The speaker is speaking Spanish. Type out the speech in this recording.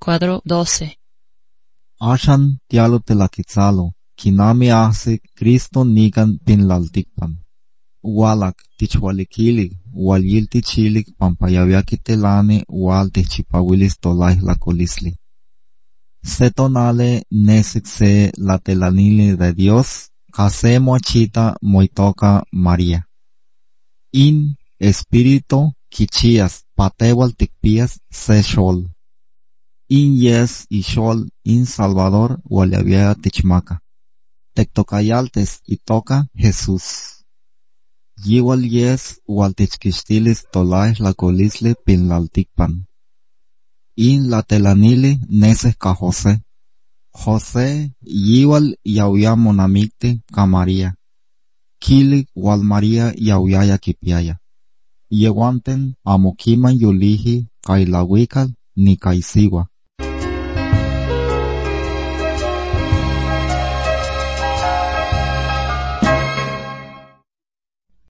Cuadro 12. Ashan tialo telaquitzalo, kinami ahsi Cristo nigan pinlaltikpan. Ualak tichwalikilik, ualyil tichilik pampayaviakitelani ual tichipawilis tolai lacolisli. Se tonale nesik se la telanili de Dios, kase moachita moitoka María. In espíritu kichias patewal tikpias se shol. In yes y shol in Salvador waliavia tichmaka. Tektokayaltes y toka Jesús. Yiwal yes wal tichkishtilis tolai lacolisli pinlaltikpan. In la telanili neses ka José. José yiwal yauya monamikti ka María. Kilik wal María yauyaya kipiaya. Yewanten amokiman yulihi kai lawikal ni kai siwa.